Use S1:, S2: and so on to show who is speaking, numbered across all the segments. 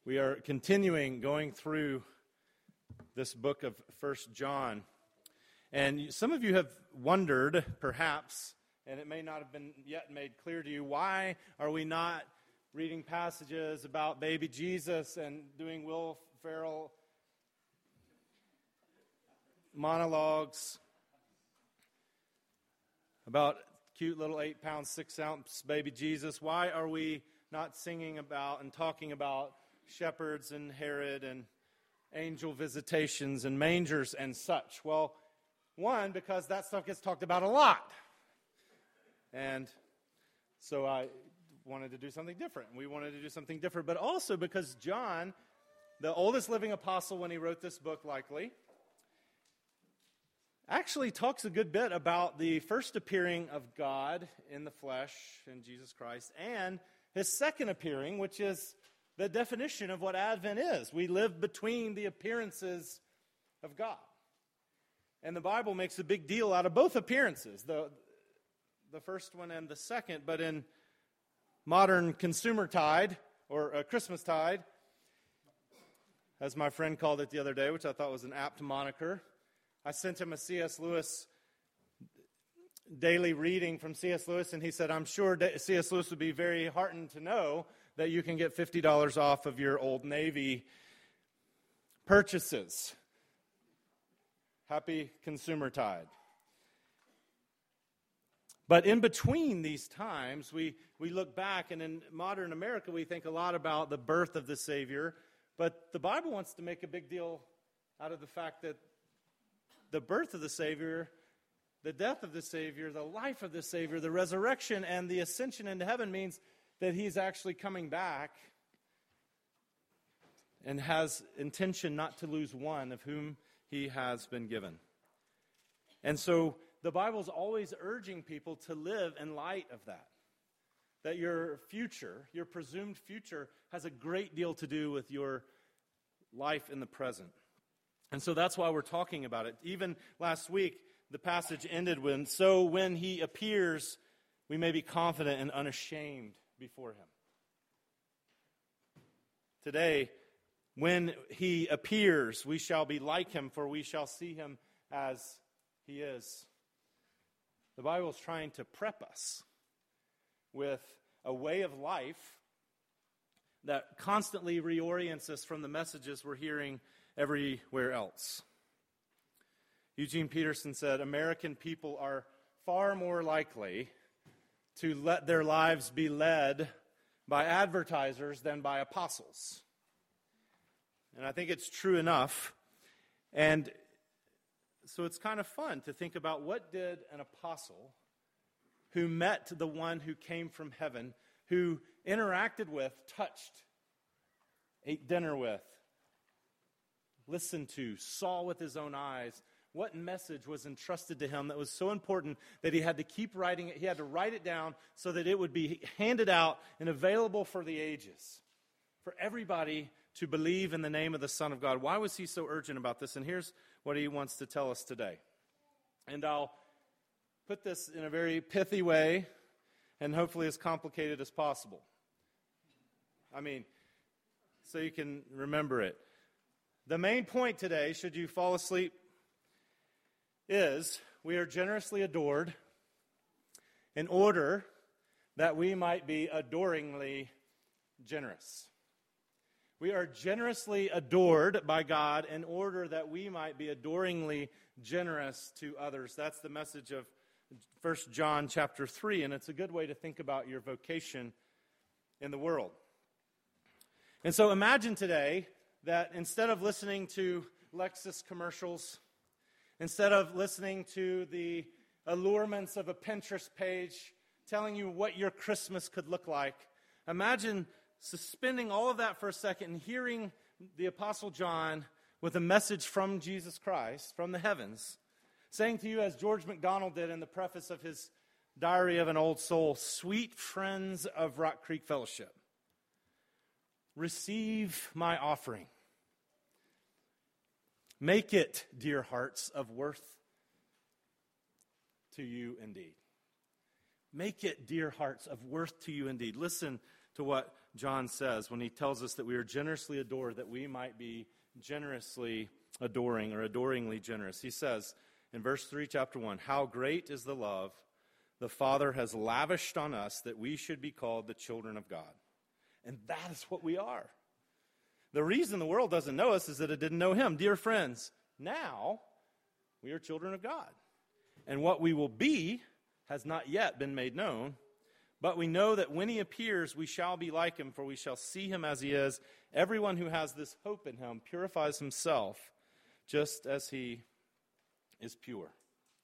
S1: We are continuing going through this book of 1 John. And some of you have wondered, perhaps, and it may not have been yet made clear to you, why are we not reading passages about baby Jesus and doing Will Ferrell monologues about cute little 8-pound, 6-ounce baby Jesus? Why are we not singing about and talking about shepherds and Herod and angel visitations and mangers and such? Well, one, because that stuff gets talked about a lot. And so I wanted to do something different. We wanted to do something different, but also because John, the oldest living apostle when he wrote this book likely, actually talks a good bit about the first appearing of God in the flesh in Jesus Christ and his second appearing, which is the definition of what Advent is. We live between the appearances of God. And the Bible makes a big deal out of both appearances, the first one and the second. But in modern consumer tide, or Christmas tide, as my friend called it the other day, which I thought was an apt moniker, I sent him a C.S. Lewis daily reading from C.S. Lewis, and he said, I'm sure C.S. Lewis would be very heartened to know that you can get $50 off of your Old Navy purchases. Happy consumer tide. But in between these times, we look back, and in modern America, we think a lot about the birth of the Savior, but the Bible wants to make a big deal out of the fact that the birth of the Savior, the death of the Savior, the life of the Savior, the resurrection, and the ascension into heaven means that he's actually coming back and has intention not to lose one of whom he has been given. And so the Bible's always urging people to live in light of that. That your future, your presumed future, has a great deal to do with your life in the present. And so that's why we're talking about it. Even last week, the passage ended when, so when he appears, we may be confident and unashamed before him. Today, when he appears, we shall be like him, for we shall see him as he is. The Bible is trying to prep us with a way of life that constantly reorients us from the messages we're hearing everywhere else. Eugene Peterson said, American people are far more likely to let their lives be led by advertisers than by apostles. And I think it's true enough. And so it's kind of fun to think about, what did an apostle who met the one who came from heaven, who interacted with, touched, ate dinner with, listened to, saw with his own eyes, what message was entrusted to him that was so important that he had to keep writing it? He had to write it down so that it would be handed out and available for the ages, for everybody to believe in the name of the Son of God. Why was he so urgent about this? And here's what he wants to tell us today. And I'll put this in a very pithy way and hopefully as complicated as possible. So you can remember it. The main point today, should you fall asleep, is we are generously adored in order that we might be adoringly generous. We are generously adored by God in order that we might be adoringly generous to others. That's the message of 1 John chapter 3, and it's a good way to think about your vocation in the world. And so imagine today that instead of listening to Lexus commercials, instead of listening to the allurements of a Pinterest page telling you what your Christmas could look like, imagine suspending all of that for a second and hearing the Apostle John with a message from Jesus Christ, from the heavens, saying to you, as George MacDonald did in the preface of his Diary of an Old Soul, sweet friends of Rock Creek Fellowship, receive my offering. Make it, dear hearts, of worth to you indeed. Make it, dear hearts, of worth to you indeed. Listen to what John says when he tells us that we are generously adored, that we might be generously adoring or adoringly generous. He says in verse 3, chapter 1, how great is the love the Father has lavished on us that we should be called the children of God. And that is what we are. The reason the world doesn't know us is that it didn't know him. Dear friends, now we are children of God. And what we will be has not yet been made known. But we know that when he appears, we shall be like him, for we shall see him as he is. Everyone who has this hope in him purifies himself just as he is pure.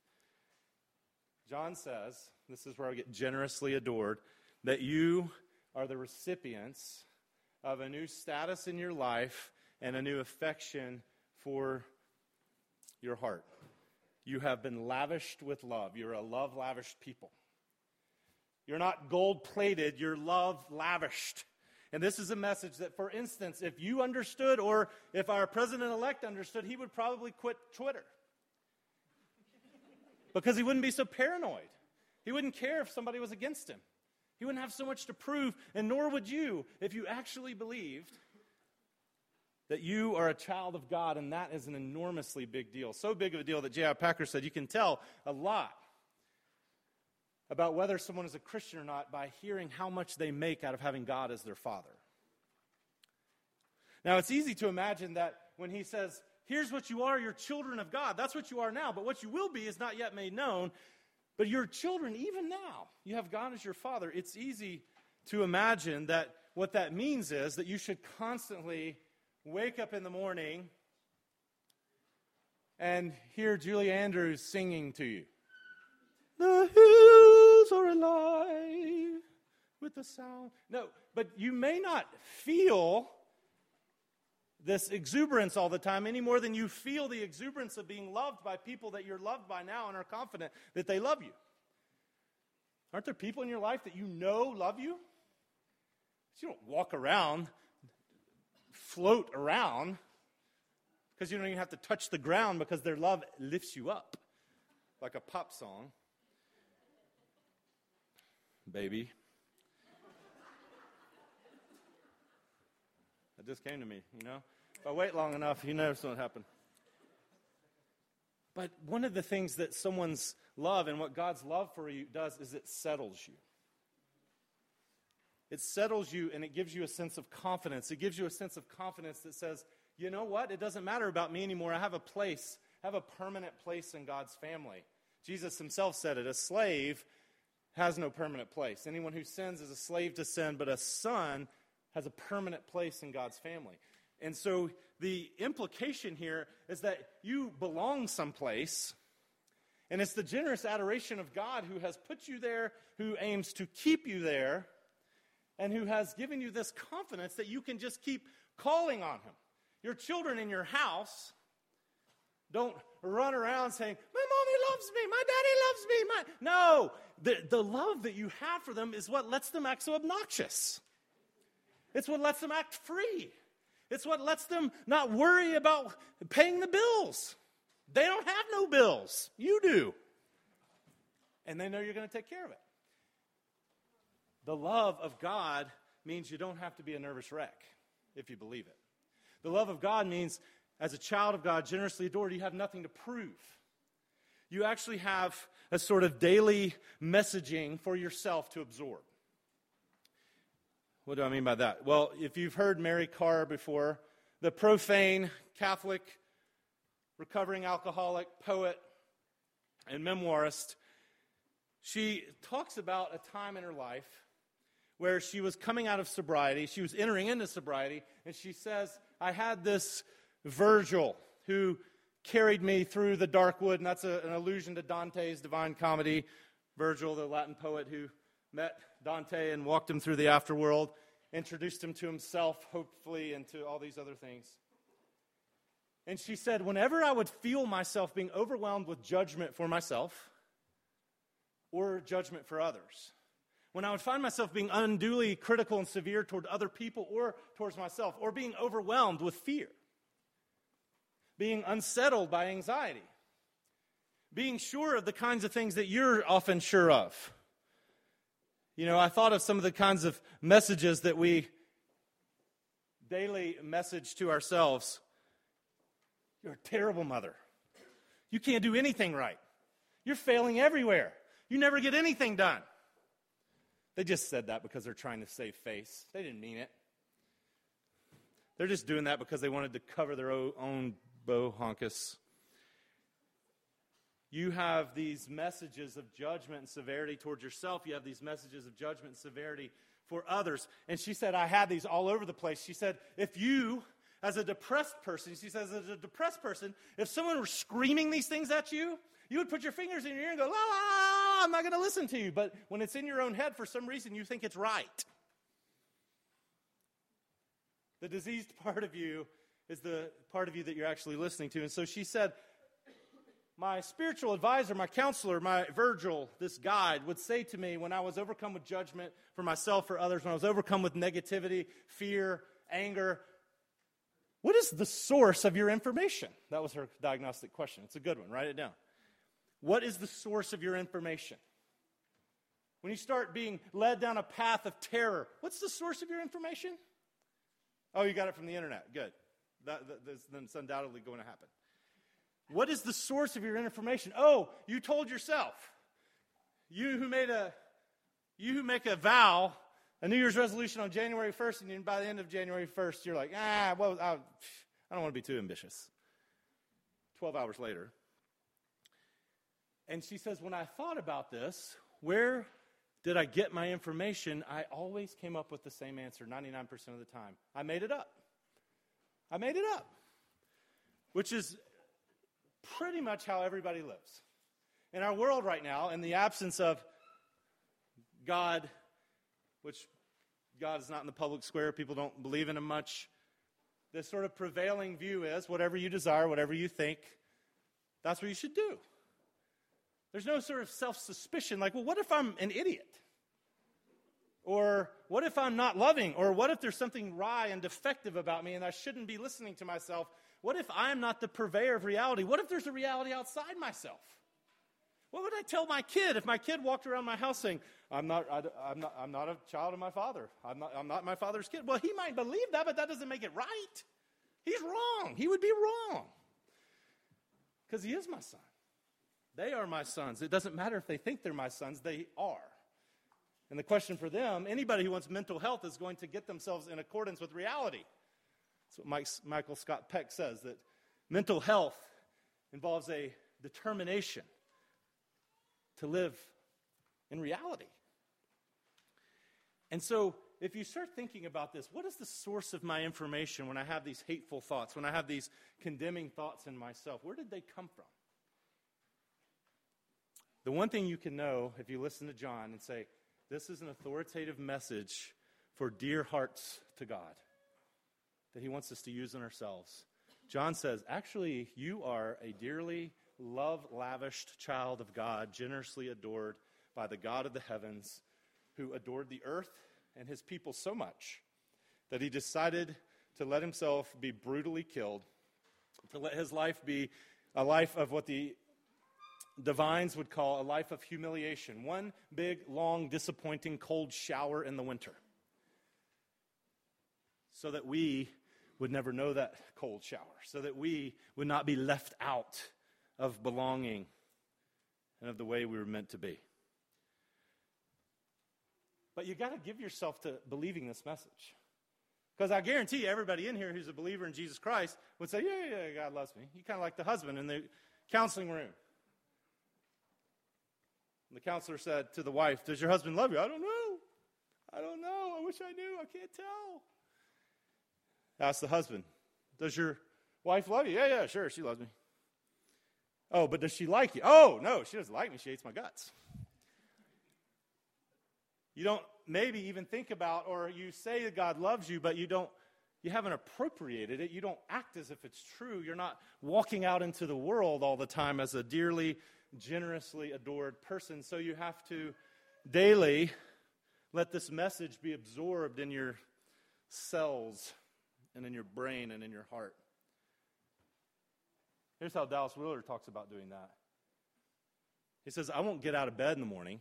S1: John says, this is where I get generously adored, that you are the recipients of a new status in your life and a new affection for your heart. You have been lavished with love. You're a love-lavished people. You're not gold-plated, you're love-lavished. And this is a message that, for instance, if you understood or if our president-elect understood, he would probably quit Twitter. Because he wouldn't be so paranoid. He wouldn't care if somebody was against him. He wouldn't have so much to prove, and nor would you if you actually believed that you are a child of God, and that is an enormously big deal. So big of a deal that J.I. Packer said you can tell a lot about whether someone is a Christian or not by hearing how much they make out of having God as their father. Now, it's easy to imagine that when he says, here's what you are, you're children of God. That's what you are now, but what you will be is not yet made known. But you're children even now. You have God as your father. It's easy to imagine that what that means is that you should constantly wake up in the morning and hear Julie Andrews singing to you. The hills are alive with the sound. No, but you may not feel this exuberance all the time any more than you feel the exuberance of being loved by people that you're loved by now and are confident that they love you. Aren't there people in your life that you know love you? But you don't walk around, float around, because you don't even have to touch the ground because their love lifts you up like a pop song. Baby. It just came to me, you know. If I wait long enough, you know something will happen. But one of the things that someone's love and what God's love for you does is it settles you. It settles you and it gives you a sense of confidence. It gives you a sense of confidence that says, you know what? It doesn't matter about me anymore. I have a place. I have a permanent place in God's family. Jesus himself said it. A slave has no permanent place. Anyone who sins is a slave to sin, but a son has a permanent place in God's family. And so the implication here is that you belong someplace, and it's the generous adoration of God who has put you there, who aims to keep you there, and who has given you this confidence that you can just keep calling on him. Your children in your house don't run around saying, my mommy loves me, my daddy loves me. No, the love that you have for them is what lets them act so obnoxious. It's what lets them act free. It's what lets them not worry about paying the bills. They don't have no bills. You do. And they know you're going to take care of it. The love of God means you don't have to be a nervous wreck if you believe it. The love of God means, as a child of God, generously adored, you have nothing to prove. You actually have a sort of daily messaging for yourself to absorb. What do I mean by that? Well, if you've heard Mary Karr before, the profane Catholic, recovering alcoholic, poet, and memoirist, she talks about a time in her life where she was coming out of sobriety. She was entering into sobriety, and she says, I had this Virgil who carried me through the dark wood, and that's an allusion to Dante's Divine Comedy. Virgil, the Latin poet who met Dante and walked him through the afterworld, introduced him to himself, hopefully, and to all these other things. And she said, whenever I would feel myself being overwhelmed with judgment for myself or judgment for others, when I would find myself being unduly critical and severe toward other people or towards myself, or being overwhelmed with fear, being unsettled by anxiety, being sure of the kinds of things that you're often sure of. You know, I thought of some of the kinds of messages that we daily message to ourselves, you're a terrible mother. You can't do anything right. You're failing everywhere. You never get anything done. They just said that because they're trying to save face. They didn't mean it. They're just doing that because they wanted to cover their own bohonkus. You have these messages of judgment and severity towards yourself. You have these messages of judgment and severity for others. And she said, I had these all over the place. She said, if you, as a depressed person, she says, as a depressed person, if someone were screaming these things at you, you would put your fingers in your ear and go, la, la, la, I'm not going to listen to you. But when it's in your own head, for some reason, you think it's right. The diseased part of you is the part of you that you're actually listening to. And so she said, my spiritual advisor, my counselor, my Virgil, this guide, would say to me when I was overcome with judgment for myself or others, when I was overcome with negativity, fear, anger, what is the source of your information? That was her diagnostic question. It's a good one. Write it down. What is the source of your information? When you start being led down a path of terror, what's the source of your information? Oh, you got it from the internet. Good. That's undoubtedly going to happen. What is the source of your information? Oh, you told yourself. You who make a vow, a New Year's resolution on January 1st, and then by the end of January 1st, you're like, I don't want to be too ambitious. 12 hours later. And she says, when I thought about this, where did I get my information? I always came up with the same answer 99% of the time. I made it up. Which is pretty much how everybody lives. In our world right now, in the absence of God, which God is not in the public square, people don't believe in him much, the sort of prevailing view is whatever you desire, whatever you think, that's what you should do. There's no sort of self-suspicion like, well, what if I'm an idiot? Or what if I'm not loving? Or what if there's something wry and defective about me and I shouldn't be listening to myself? What if I'm not the purveyor of reality? What if there's a reality outside myself? What would I tell my kid if my kid walked around my house saying, I'm not a child of my father. I'm not my father's kid. Well, he might believe that, but that doesn't make it right. He's wrong. He would be wrong. Because he is my son. They are my sons. It doesn't matter if they think they're my sons. They are. And the question for them, anybody who wants mental health is going to get themselves in accordance with reality. That's what Michael Scott Peck says, that mental health involves a determination to live in reality. And so if you start thinking about this, what is the source of my information when I have these hateful thoughts, when I have these condemning thoughts in myself? Where did they come from? The one thing you can know if you listen to John and say, this is an authoritative message for dear hearts to God that he wants us to use in ourselves. John says, actually, you are a dearly love-lavished child of God, generously adored by the God of the heavens, who adored the earth and his people so much that he decided to let himself be brutally killed, to let his life be a life of what the divines would call a life of humiliation. One big, long, disappointing, cold shower in the winter. So that we would never know that cold shower. So that we would not be left out of belonging and of the way we were meant to be. But you got to give yourself to believing this message. Because I guarantee you, everybody in here who's a believer in Jesus Christ would say, yeah, God loves me. You kind of like the husband in the counseling room. And the counselor said to the wife, does your husband love you? I don't know. I wish I knew. I can't tell. Asked the husband, does your wife love you? Yeah, sure, she loves me. Oh, but does she like you? Oh, no, she doesn't like me. She hates my guts. You don't maybe even think about, or you say that God loves you, but you haven't appropriated it. You don't act as if it's true. You're not walking out into the world all the time as a dearly, generously adored person. So you have to daily let this message be absorbed in your cells and in your brain and in your heart. Here's how Dallas Willard talks about doing that. He says, I won't get out of bed in the morning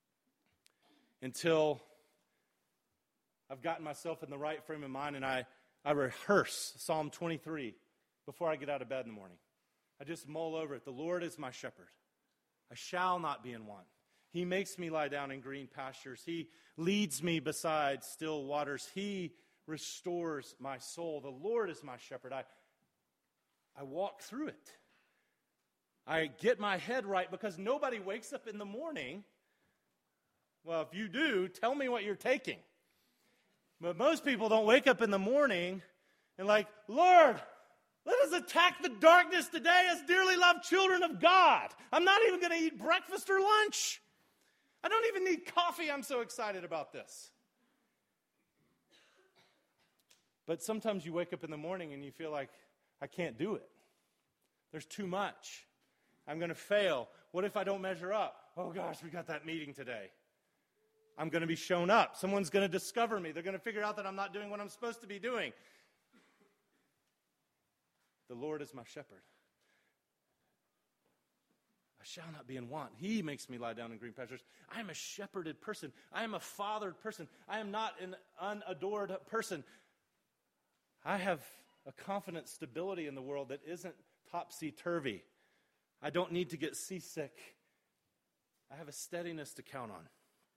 S1: until I've gotten myself in the right frame of mind and I I rehearse Psalm 23 before I get out of bed in the morning. I just mull over it. The Lord is my shepherd. I shall not be in want. He makes me lie down in green pastures. He leads me beside still waters. He restores my soul. The Lord is my shepherd. I walk through it. I get my head right because nobody wakes up in the morning. Well, if you do, tell me what you're taking. But most people don't wake up in the morning and like, Lord, let us attack the darkness today as dearly loved children of God. I'm not even going to eat breakfast or lunch. I don't even need coffee. I'm so excited about this. But sometimes you wake up in the morning and you feel like, I can't do it. There's too much. I'm going to fail. What if I don't measure up? Oh gosh, we got that meeting today. I'm going to be shown up. Someone's going to discover me. They're going to figure out that I'm not doing what I'm supposed to be doing. The Lord is my shepherd. I shall not be in want. He makes me lie down in green pastures. I am a shepherded person. I am a fathered person. I am not an unadored person. I have a confident stability in the world that isn't topsy-turvy. I don't need to get seasick. I have a steadiness to count on.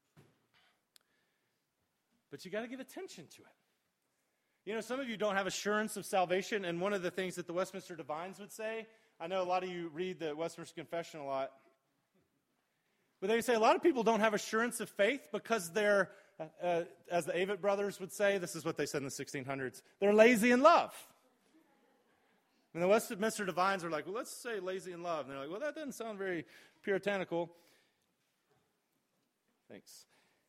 S1: But you got to give attention to it. You know, some of you don't have assurance of salvation, and one of the things that the Westminster Divines would say, I know a lot of you read the Westminster Confession a lot, but they say a lot of people don't have assurance of faith because they're, as the Avett brothers would say, this is what they said in the 1600s, they're lazy in love. And the Westminster Divines are like, well, let's say lazy in love. And they're like, well, that doesn't sound very puritanical. Thanks.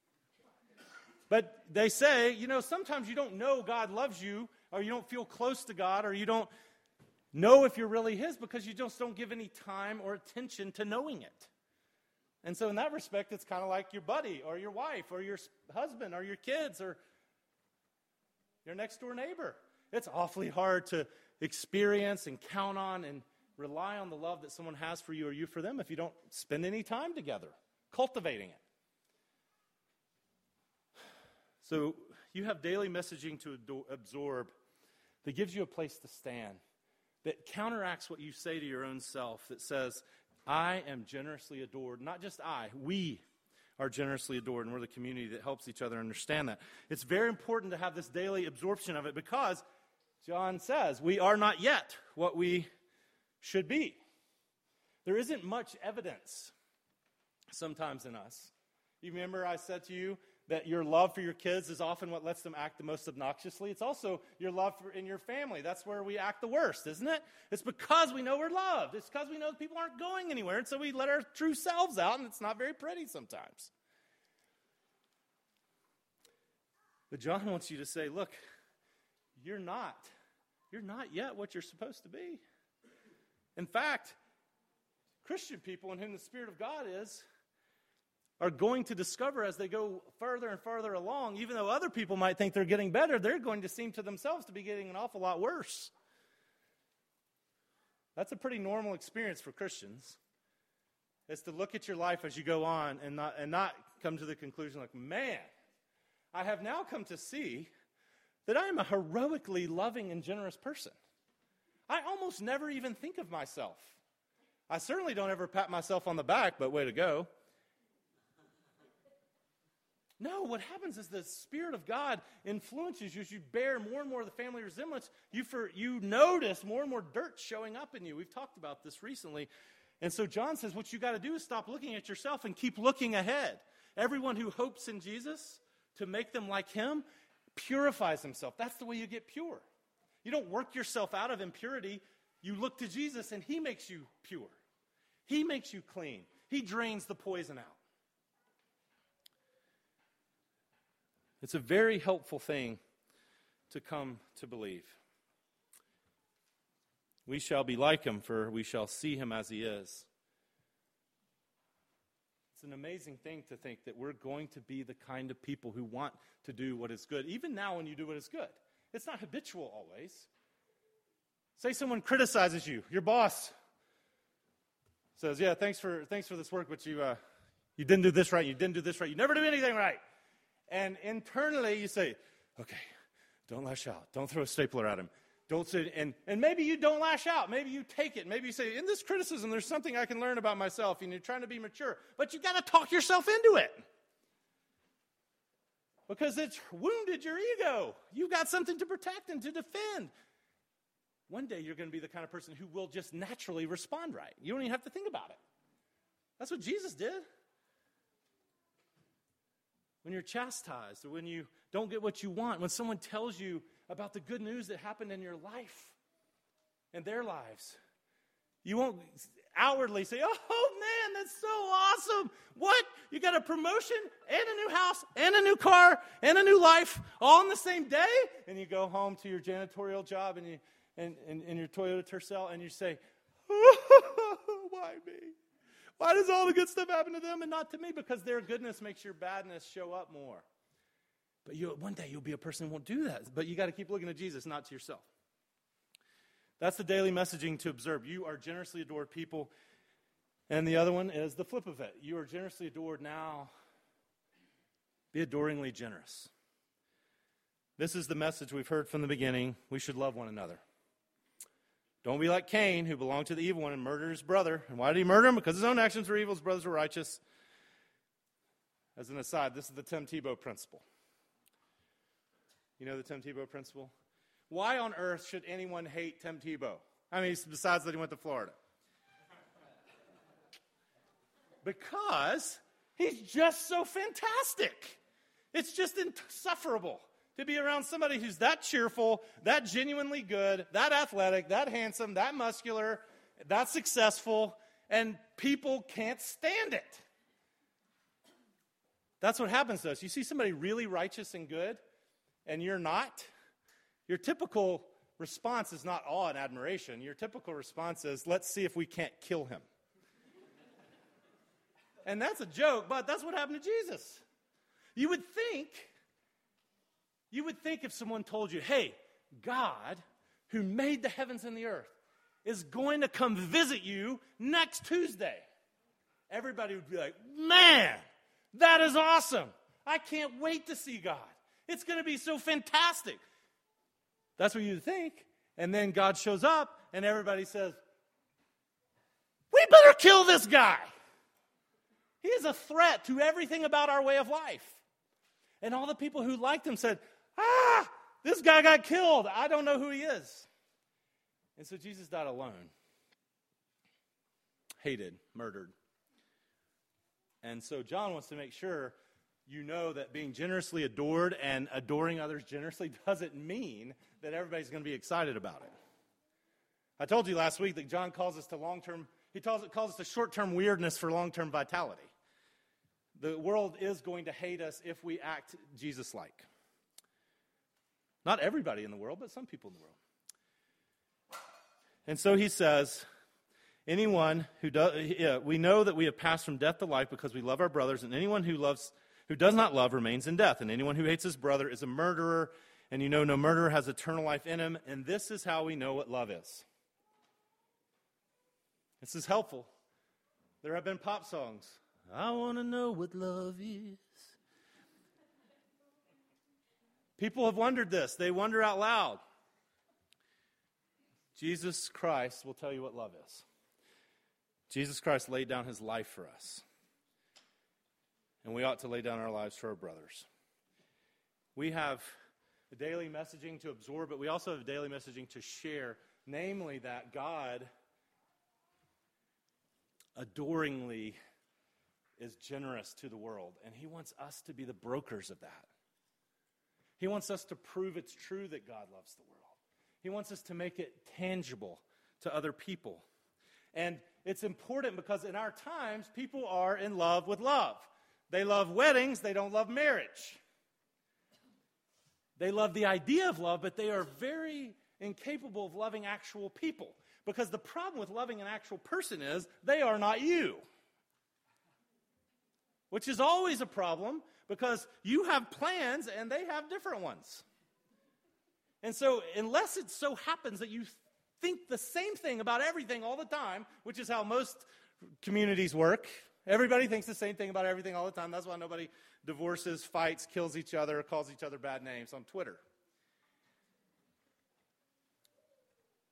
S1: But they say, you know, sometimes you don't know God loves you, or you don't feel close to God, or you don't know if you're really His because you just don't give any time or attention to knowing it. And so in that respect, it's kind of like your buddy, or your wife, or your husband, or your kids, or your next door neighbor. It's awfully hard to experience and count on and rely on the love that someone has for you or you for them if you don't spend any time together cultivating it. So you have daily messaging to absorb that gives you a place to stand, that counteracts what you say to your own self, that says, I am generously adored. Not just I, we are generously adored, and we're the community that helps each other understand that. It's very important to have this daily absorption of it because John says we are not yet what we should be. There isn't much evidence sometimes in us. You remember I said to you that your love for your kids is often what lets them act the most obnoxiously. It's also your love in your family. That's where we act the worst, isn't it? It's because we know we're loved. It's because we know that people aren't going anywhere, and so we let our true selves out, and it's not very pretty sometimes. But John wants you to say, look, you're not yet what you're supposed to be. In fact, Christian people in whom the Spirit of God is are going to discover as they go further and further along, even though other people might think they're getting better, they're going to seem to themselves to be getting an awful lot worse. That's a pretty normal experience for Christians. It's to look at your life as you go on and not come to the conclusion like, man, I have now come to see that I am a heroically loving and generous person. I almost never even think of myself. I certainly don't ever pat myself on the back, but way to go. No, what happens is the Spirit of God influences you as you bear more and more of the family resemblance. You notice more and more dirt showing up in you. We've talked about this recently. And so John says what you got to do is stop looking at yourself and keep looking ahead. Everyone who hopes in Jesus to make them like Him purifies himself. That's the way you get pure. You don't work yourself out of impurity. You look to Jesus and He makes you pure. He makes you clean. He drains the poison out. It's a very helpful thing to come to believe. We shall be like Him, for we shall see Him as He is. It's an amazing thing to think that we're going to be the kind of people who want to do what is good. Even now when you do what is good. It's not habitual always. Say someone criticizes you. Your boss says, yeah, thanks for this work, but you didn't do this right, you didn't do this right, you never do anything right. And internally you say, okay, Don't lash out. Don't throw a stapler at him. Don't say, and maybe you don't lash out. Maybe you take it. Maybe you say, in this criticism, there's something I can learn about myself, and you're trying to be mature. But you got to talk yourself into it. Because it's wounded your ego. You've got something to protect and to defend. One day you're going to be the kind of person who will just naturally respond right. You don't even have to think about it. That's what Jesus did. When you're chastised or when you don't get what you want, when someone tells you about the good news that happened in your life and their lives, you won't outwardly say, oh man, that's so awesome. What? You got a promotion and a new house and a new car and a new life all in the same day? And you go home to your janitorial job and your Toyota Tercel and you say, why me? Why does all the good stuff happen to them and not to me? Because their goodness makes your badness show up more. But one day you'll be a person who won't do that. But you got to keep looking at Jesus, not to yourself. That's the daily messaging to observe. You are generously adored people. And the other one is the flip of it. You are generously adored now. Be adoringly generous. This is the message we've heard from the beginning. We should love one another. Don't be like Cain, who belonged to the evil one and murdered his brother. And why did he murder him? Because his own actions were evil, his brothers were righteous. As an aside, this is the Tim Tebow principle. You know the Tim Tebow principle? Why on earth should anyone hate Tim Tebow? I mean, besides that he went to Florida. Because he's just so fantastic. It's just insufferable to be around somebody who's that cheerful, that genuinely good, that athletic, that handsome, that muscular, that successful, and people can't stand it. That's what happens to us. You see somebody really righteous and good, and you're not, your typical response is not awe and admiration. Your typical response is, let's see if we can't kill him. And that's a joke, but that's what happened to Jesus. You would think if someone told you, hey, God, who made the heavens and the earth, is going to come visit you next Tuesday. Everybody would be like, man, that is awesome. I can't wait to see God. It's going to be so fantastic. That's what you'd think. And then God shows up and everybody says, we better kill this guy. He is a threat to everything about our way of life. And all the people who liked him said, this guy got killed. I don't know who he is. And so Jesus died alone. Hated, murdered. And so John wants to make sure you know that being generously adored and adoring others generously doesn't mean that everybody's going to be excited about it. I told you last week that John calls us to calls us to short-term weirdness for long-term vitality. The world is going to hate us if we act Jesus-like. Not everybody in the world, but some people in the world. And so he says, anyone who we know that we have passed from death to life because we love our brothers, and anyone who does not love remains in death. And anyone who hates his brother is a murderer, and you know no murderer has eternal life in him. And this is how we know what love is. This is helpful. There have been pop songs. I want to know what love is. People have wondered this. They wonder out loud. Jesus Christ will tell you what love is. Jesus Christ laid down his life for us. And we ought to lay down our lives for our brothers. We have a daily messaging to absorb, but we also have a daily messaging to share. Namely that God adoringly is generous to the world. And he wants us to be the brokers of that. He wants us to prove it's true that God loves the world. He wants us to make it tangible to other people. And it's important because in our times, people are in love with love. They love weddings, they don't love marriage. They love the idea of love, but they are very incapable of loving actual people. Because the problem with loving an actual person is they are not you. Which is always a problem because you have plans and they have different ones. And so unless it so happens that you think the same thing about everything all the time, which is how most communities work, everybody thinks the same thing about everything all the time. That's why nobody divorces, fights, kills each other, calls each other bad names on Twitter.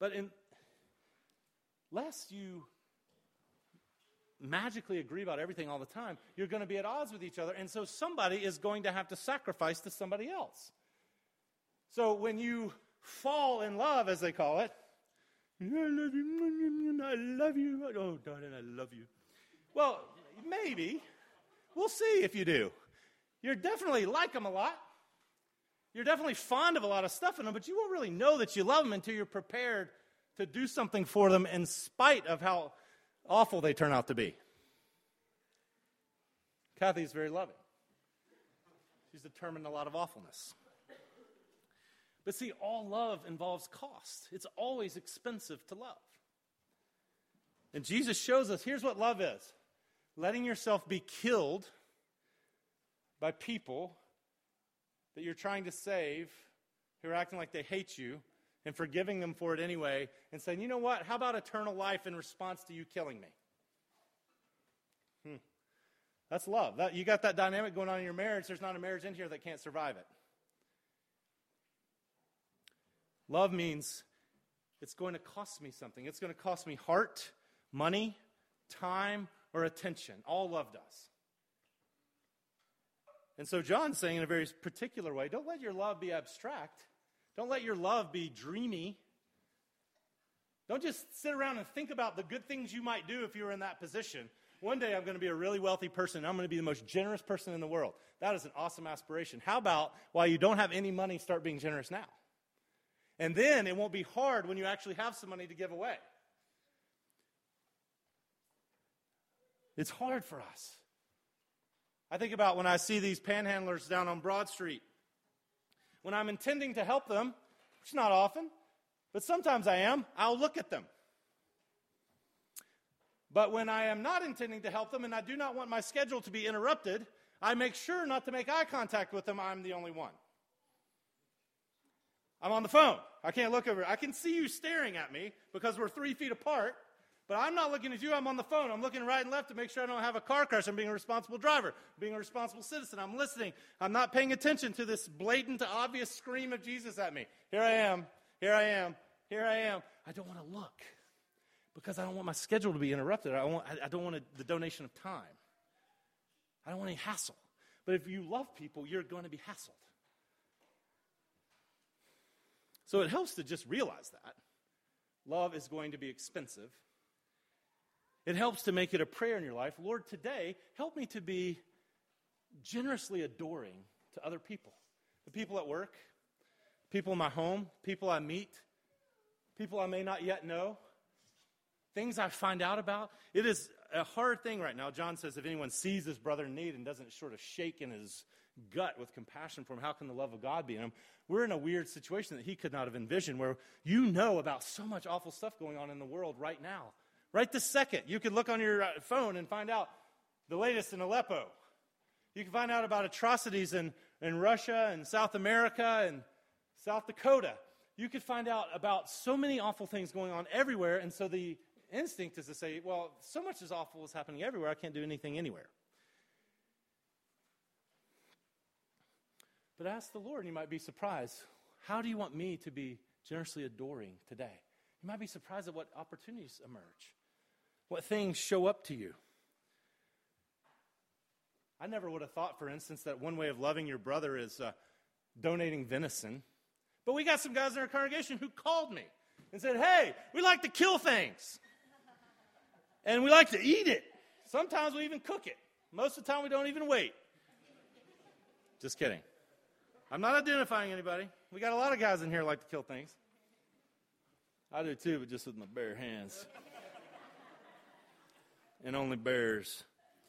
S1: But unless you magically agree about everything all the time, you're going to be at odds with each other. And so somebody is going to have to sacrifice to somebody else. So when you fall in love, as they call it, I love you. Oh, darling, I love you. Well, maybe. We'll see if you do. You're definitely like them a lot. You're definitely fond of a lot of stuff in them, but you won't really know that you love them until you're prepared to do something for them in spite of how awful they turn out to be. Kathy's very loving. She's determined a lot of awfulness. But see, all love involves cost. It's always expensive to love. And Jesus shows us, here's what love is. Letting yourself be killed by people that you're trying to save, who are acting like they hate you, and forgiving them for it anyway, and saying, you know what, how about eternal life in response to you killing me? That's love. You got that dynamic going on in your marriage. There's not a marriage in here that can't survive it. Love means it's going to cost me something. It's going to cost me heart, money, time, or attention. All love does. And so John's saying in a very particular way, don't let your love be abstract. Don't let your love be dreamy. Don't just sit around and think about the good things you might do if you were in that position. One day I'm going to be a really wealthy person, and I'm going to be the most generous person in the world. That is an awesome aspiration. How about, while you don't have any money, start being generous now? And then it won't be hard when you actually have some money to give away. It's hard for us. I think about when I see these panhandlers down on Broad Street. When I'm intending to help them, which not often, but sometimes I am, I'll look at them. But when I am not intending to help them and I do not want my schedule to be interrupted, I make sure not to make eye contact with them. I'm the only one. I'm on the phone. I can't look over. I can see you staring at me because we're 3 feet apart, but I'm not looking at you. I'm on the phone. I'm looking right and left to make sure I don't have a car crash. I'm being a responsible driver, being a responsible citizen. I'm listening. I'm not paying attention to this blatant, obvious scream of Jesus at me. Here I am. Here I am. Here I am. I don't want to look because I don't want my schedule to be interrupted. I don't want the donation of time. I don't want any hassle. But if you love people, you're going to be hassled. So it helps to just realize that. Love is going to be expensive. It helps to make it a prayer in your life. Lord, today, help me to be generously adoring to other people. The people at work, people in my home, people I meet, people I may not yet know, things I find out about. It is a hard thing right now. John says if anyone sees his brother in need and doesn't sort of shake in his gut with compassion for him, how can the love of God be in him? We're in a weird situation that he could not have envisioned where you know about so much awful stuff going on in the world right now. Right this second, you could look on your phone and find out the latest in Aleppo. You can find out about atrocities in Russia and South America and South Dakota. You could find out about so many awful things going on everywhere, and so the instinct is to say, well, so much is awful is happening everywhere, I can't do anything anywhere. But ask the Lord, and you might be surprised. How do you want me to be generously adoring today? You might be surprised at what opportunities emerge, what things show up to you. I never would have thought, for instance, that one way of loving your brother is donating venison. But we got some guys in our congregation who called me and said, hey, we like to kill things. And we like to eat it. Sometimes we even cook it. Most of the time we don't even wait. Just kidding. I'm not identifying anybody. We got a lot of guys in here who like to kill things. I do too, but just with my bare hands. And only bears.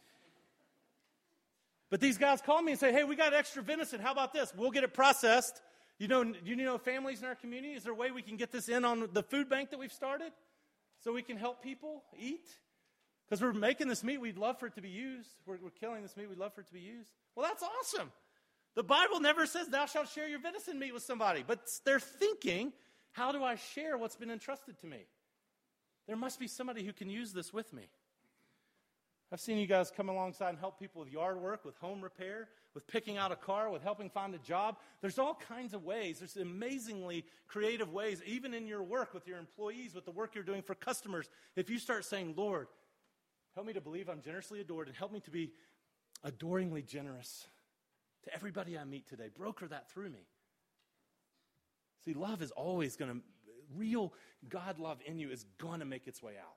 S1: But these guys call me and say, hey, we got extra venison. How about this? We'll get it processed. You know families in our community? Is there a way we can get this in on the food bank that we've started so we can help people eat? Because we're making this meat. We'd love for it to be used. We're killing this meat. We'd love for it to be used. Well, that's awesome. The Bible never says thou shalt share your venison meat with somebody. But they're thinking, how do I share what's been entrusted to me? There must be somebody who can use this with me. I've seen you guys come alongside and help people with yard work, with home repair, with picking out a car, with helping find a job. There's all kinds of ways. There's amazingly creative ways, even in your work with your employees, with the work you're doing for customers. If you start saying, Lord, help me to believe I'm generously adored and help me to be adoringly generous to everybody I meet today. Broker that through me. See, love is always going to, real God love in you is going to make its way out.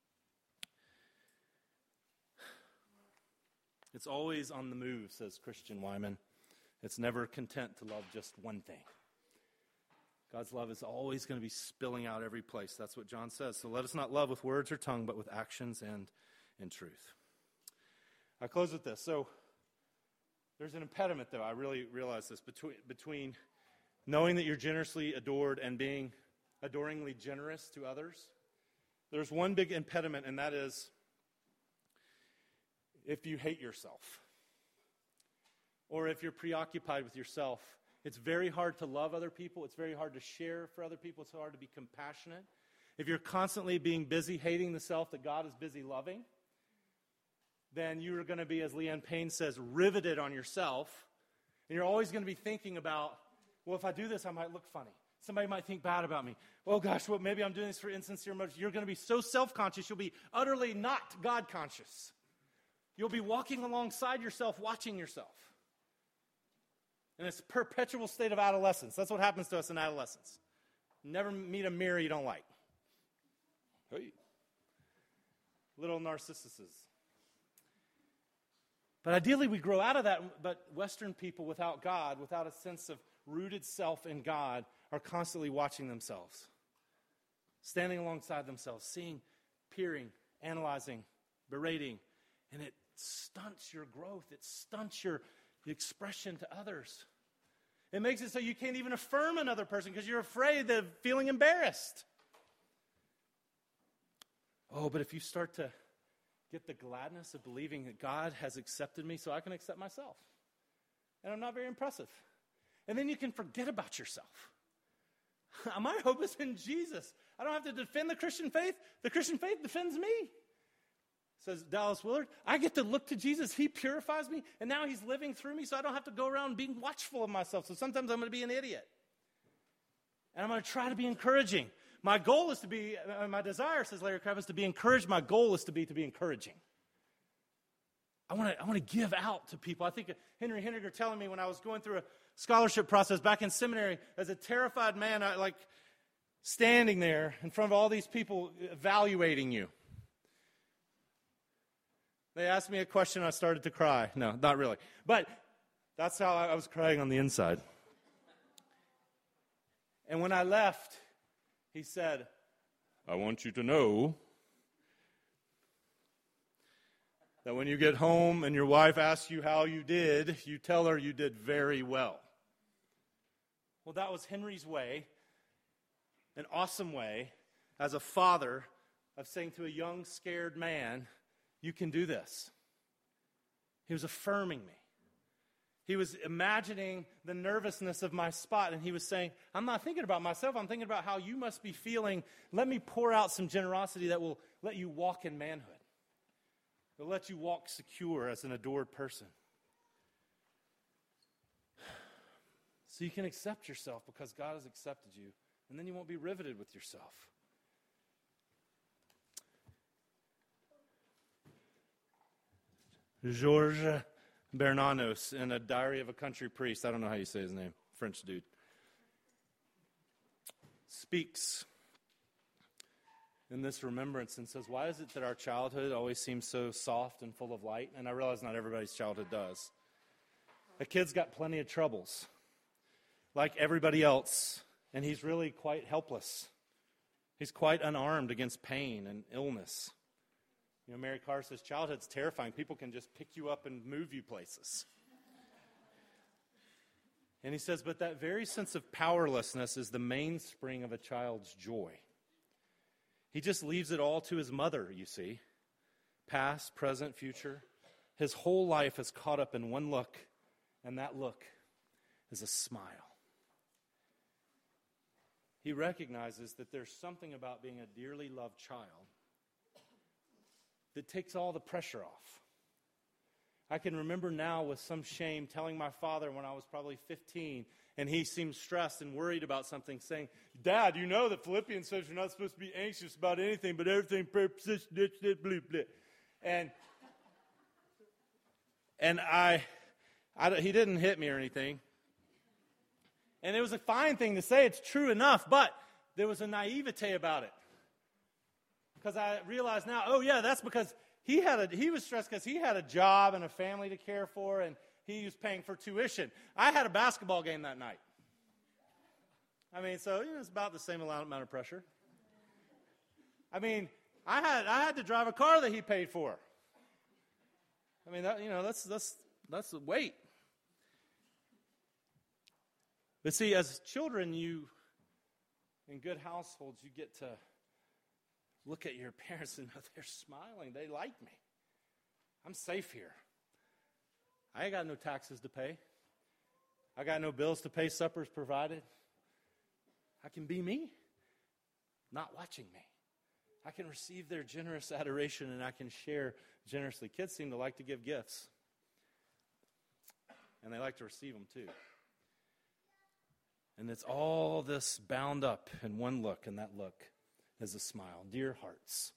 S1: It's always on the move, says Christian Wyman. It's never content to love just one thing. God's love is always going to be spilling out every place. That's what John says. So let us not love with words or tongue, but with actions and in truth. I close with this. So there's an impediment, though. I really realize this. Between knowing that you're generously adored and being adoringly generous to others, there's one big impediment, and that is if you hate yourself or if you're preoccupied with yourself. It's very hard to love other people. It's very hard to share for other people. It's hard to be compassionate. If you're constantly being busy hating the self that God is busy loving, then you're going to be, as Leanne Payne says, riveted on yourself. And you're always going to be thinking about, well, if I do this, I might look funny. Somebody might think bad about me. Oh, gosh, well, maybe I'm doing this for insincere motives. You're going to be so self-conscious, you'll be utterly not God-conscious. You'll be walking alongside yourself, watching yourself. And it's a perpetual state of adolescence. That's what happens to us in adolescence. Never meet a mirror you don't like. Hey. Little narcissuses. But ideally, we grow out of that. But Western people without God, without a sense of rooted self in God, are constantly watching themselves, standing alongside themselves, seeing, peering, analyzing, berating. And it stunts your growth. It stunts your expression to others. It makes it so you can't even affirm another person because you're afraid of feeling embarrassed. Oh, but if you start to get the gladness of believing that God has accepted me so I can accept myself, and I'm not very impressive, and then you can forget about yourself. My hope is in Jesus. I don't have to defend the Christian faith. The Christian faith defends me. Says Dallas Willard, I get to look to Jesus. He purifies me, and now he's living through me, so I don't have to go around being watchful of myself. So sometimes I'm going to be an idiot. And I'm going to try to be encouraging. My goal is to be, my desire, says Larry Crabb, is to be encouraged. My goal is to be encouraging. I want to give out to people. I think Henry Henniger telling me when I was going through a scholarship process back in seminary, as a terrified man, I like standing there in front of all these people evaluating you. They asked me a question, I started to cry. No, not really. But that's how I was crying on the inside. And when I left, he said, I want you to know that when you get home and your wife asks you how you did, you tell her you did very well. Well, that was Henry's way, an awesome way, as a father, of saying to a young, scared man, you can do this. He was affirming me. He was imagining the nervousness of my spot, and he was saying, I'm not thinking about myself, I'm thinking about how you must be feeling. Let me pour out some generosity that will let you walk in manhood. It will let you walk secure as an adored person. So you can accept yourself because God has accepted you, and then you won't be riveted with yourself. Georges Bernanos, in A Diary of a Country Priest, I don't know how you say his name, French dude, speaks in this remembrance and says, why is it that our childhood always seems so soft and full of light? And I realize not everybody's childhood does. A kid's got plenty of troubles, like everybody else, and he's really quite helpless. He's quite unarmed against pain and illness. You know, Mary Carr says, childhood's terrifying. People can just pick you up and move you places. And he says, but that very sense of powerlessness is the mainspring of a child's joy. He just leaves it all to his mother, you see. Past, present, future. His whole life is caught up in one look, and that look is a smile. He recognizes that there's something about being a dearly loved child that takes all the pressure off. I can remember now with some shame telling my father when I was probably 15, and he seemed stressed and worried about something, saying, Dad, you know that Philippians says you're not supposed to be anxious about anything, but everything, and he didn't hit me or anything. And it was a fine thing to say, it's true enough, but there was a naivete about it. Because I realize now, oh yeah, that's because he was stressed because he had a job and a family to care for, and he was paying for tuition. I had a basketball game that night. I mean, so it's about the same amount of pressure. I mean, I had to drive a car that he paid for. I mean, that's the weight. But see, as children, in good households, you get to look at your parents and know they're smiling. They like me. I'm safe here. I ain't got no taxes to pay. I got no bills to pay, suppers provided. I can be me, not watching me. I can receive their generous adoration and I can share generously. Kids seem to like to give gifts. And they like to receive them too. And it's all this bound up in one look, and that look is a smile. Dear hearts,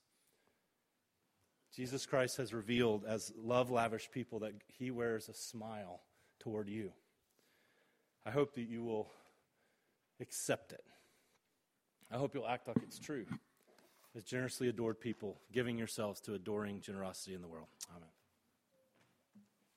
S1: Jesus Christ has revealed as love-lavish people that he wears a smile toward you. I hope that you will accept it. I hope you'll act like it's true. As generously adored people, giving yourselves to adoring generosity in the world. Amen.